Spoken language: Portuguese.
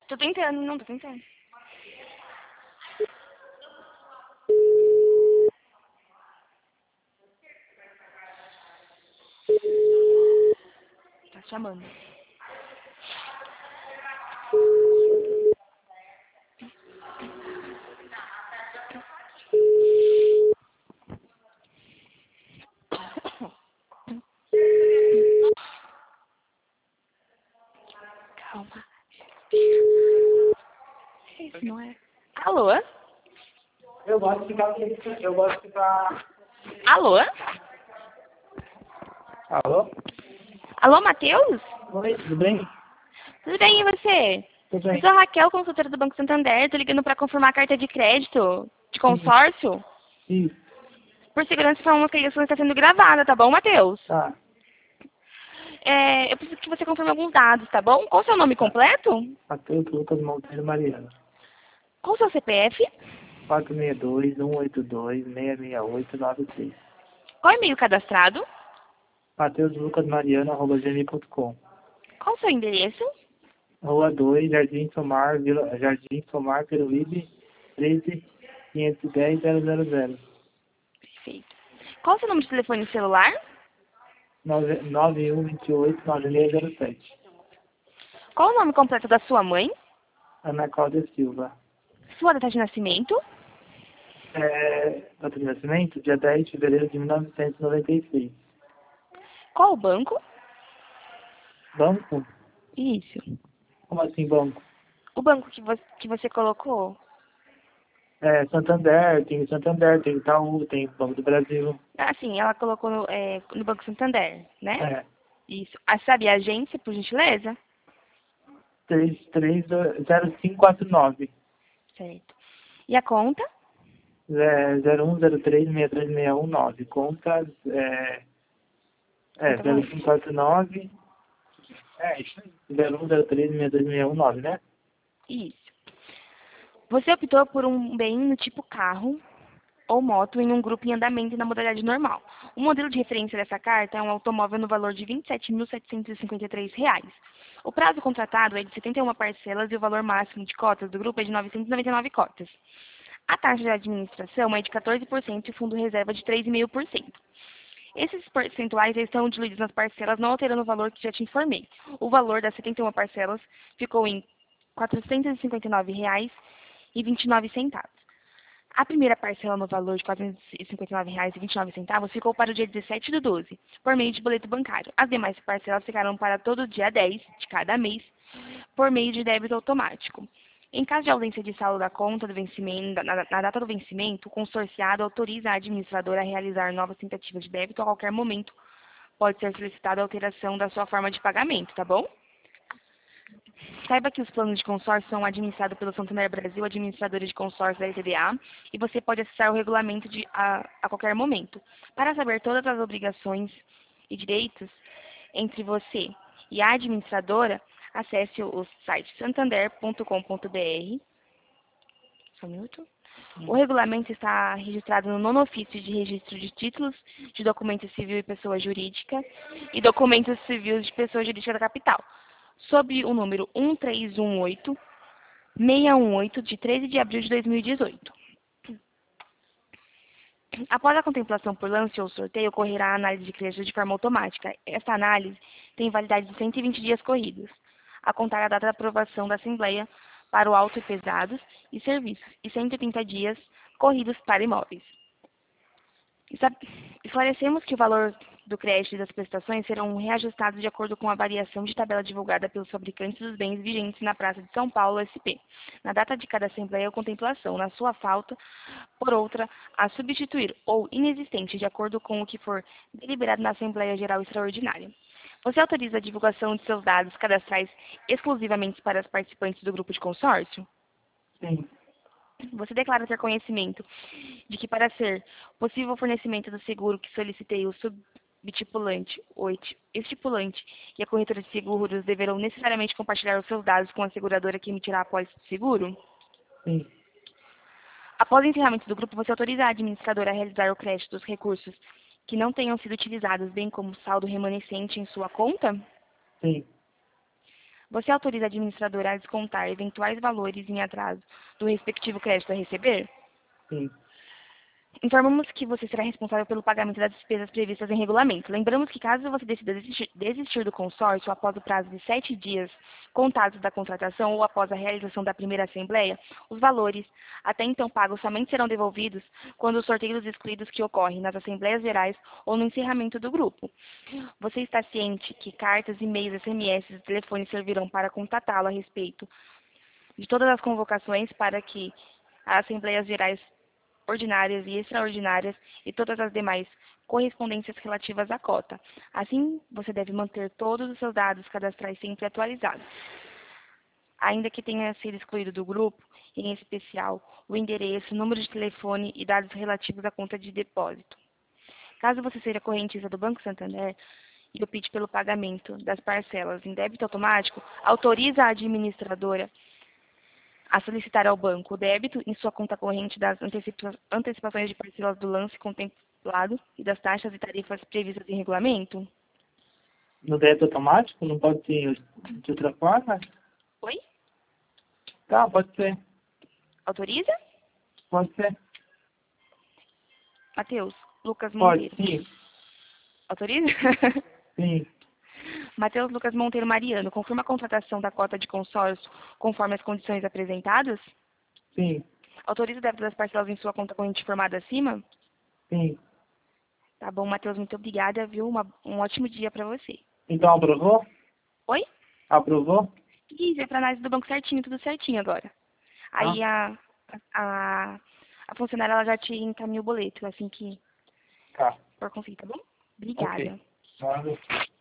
Tô tentando, não, tô tentando. Tá chamando. Calma. Isso não é. Alô? Eu gosto de ficar... Alô? Alô? Alô, Matheus? Oi, tudo bem? Tudo bem, e você? Tudo Eu bem. sou a Raquel, consultora do Banco Santander. Tô ligando pra confirmar a carta de crédito de consórcio. Sim, Por segurança, falamos que a ligação está sendo gravada, tá bom, Matheus? tá. Eu preciso que você confirme alguns dados, tá bom? Qual o seu nome Tá. completo? Matheus Lucas Monteiro Mariano. Qual o seu CPF? 462-182-668-93. Qual o e-mail cadastrado? MatheusLucasMariano@gmail.com. Qual o seu endereço? Rua 2, Jardim Somar, Jardim Somar, Peruíbe, 13.510.000. Perfeito. Qual o seu número de telefone celular? 9128-9607. Qual o nome completo da sua mãe? Ana Cláudia Silva. Sua data de nascimento? Data de nascimento? Dia 10 de fevereiro de 1996. Qual o banco? Banco? Isso. Como assim banco? O banco que você colocou? Santander, tem Itaú, tem Banco do Brasil. Ah, sim, ela colocou no Banco Santander, né? É, Isso. Sabe a agência, por gentileza? 0549. Certo. E a conta? 0103-63619. Conta, Conta corrente. 0549. Isso aí. 0103-62619, né? Isso. Você optou por um bem no tipo carro ou moto em um grupo em andamento na modalidade normal. O modelo de referência dessa carta é um automóvel no valor de R$ 27.753. O prazo contratado é de 71 parcelas e o valor máximo de cotas do grupo é de 999 cotas. A taxa de administração é de 14% e o fundo reserva de 3,5%. Esses percentuais já estão diluídos nas parcelas, não alterando o valor que já te informei. O valor das 71 parcelas ficou em R$ 459,29. A primeira parcela no valor de R$ 459,29 ficou para o dia 17 do 12, por meio de boleto bancário. As demais parcelas ficarão para todo dia 10 de cada mês, por meio de débito automático. Em caso de ausência de saldo da conta do vencimento, na data do vencimento, o consorciado autoriza a administradora a realizar novas tentativas de débito a qualquer momento. Pode ser solicitada a alteração da sua forma de pagamento, tá bom? Saiba que os planos de consórcio são administrados pelo Santander Brasil, administradora de consórcio da LTDA, e você pode acessar o regulamento a qualquer momento. Para saber todas as obrigações e direitos entre você e a administradora, acesse o site santander.com.br. Só um minuto. O regulamento está registrado no nono ofício de registro de títulos de documento civil e pessoa jurídica e documentos civis de pessoa jurídica da capital, sob o número 1318618, de 13 de abril de 2018. Após a contemplação por lance ou sorteio, ocorrerá a análise de crédito de forma automática. Esta análise tem validade de 120 dias corridos, a contar a data da aprovação da Assembleia para o auto e pesados e serviços, e 180 dias corridos para imóveis. Esclarecemos que o valor do crédito e das prestações serão reajustados de acordo com a variação de tabela divulgada pelos fabricantes dos bens vigentes na Praça de São Paulo, SP, na data de cada assembleia ou contemplação, na sua falta, por outra, a substituir ou inexistente, de acordo com o que for deliberado na Assembleia Geral Extraordinária. Você autoriza a divulgação de seus dados cadastrais exclusivamente para os participantes do grupo de consórcio? Sim. Você declara ter conhecimento de que, para ser possível o fornecimento do seguro que solicitei, o subtipulante, o estipulante e a corretora de seguros deverão necessariamente compartilhar os seus dados com a seguradora que emitirá a apólice de seguro? Sim. Após o encerramento do grupo, você autoriza a administradora a realizar o crédito dos recursos que não tenham sido utilizados, bem como saldo remanescente em sua conta? Sim. Você autoriza a administradora a descontar eventuais valores em atraso do respectivo crédito a receber? Sim. Informamos que você será responsável pelo pagamento das despesas previstas em regulamento. Lembramos que caso você decida desistir do consórcio após o prazo de 7 dias contados da contratação ou após a realização da primeira assembleia, os valores até então pagos somente serão devolvidos quando os sorteios excluídos que ocorrem nas assembleias gerais ou no encerramento do grupo. Você está ciente que cartas, e-mails, SMS e telefones servirão para contatá-lo a respeito de todas as convocações para que as assembleias gerais ordinárias e extraordinárias e todas as demais correspondências relativas à cota. Assim, você deve manter todos os seus dados cadastrais sempre atualizados. Ainda que tenha sido excluído do grupo, em especial o endereço, número de telefone e dados relativos à conta de depósito. Caso você seja correntista do Banco Santander e opte pelo pagamento das parcelas em débito automático, autoriza a administradora a solicitar ao banco o débito em sua conta corrente das antecipações de parcelas do lance contemplado e das taxas e tarifas previstas em regulamento? No débito automático? Não pode ser de outra forma? Oi? Tá, pode ser. Autoriza? Pode ser. Matheus, Lucas Pode, Monteiro. sim. Autoriza? Sim. Matheus Lucas Monteiro Mariano, confirma a contratação da cota de consórcio conforme as condições apresentadas? Sim. Autoriza o débito das parcelas em sua conta corrente informada acima? Sim. Tá bom, Matheus, muito obrigada, viu? Um ótimo dia para você. Então aprovou? Oi? Aprovou? Isso, é para análise do banco certinho, tudo certinho agora. Aí a funcionária ela já te encaminha o boleto, assim que Tá. for conseguir, tá bom? Ok. Obrigada. Valeu.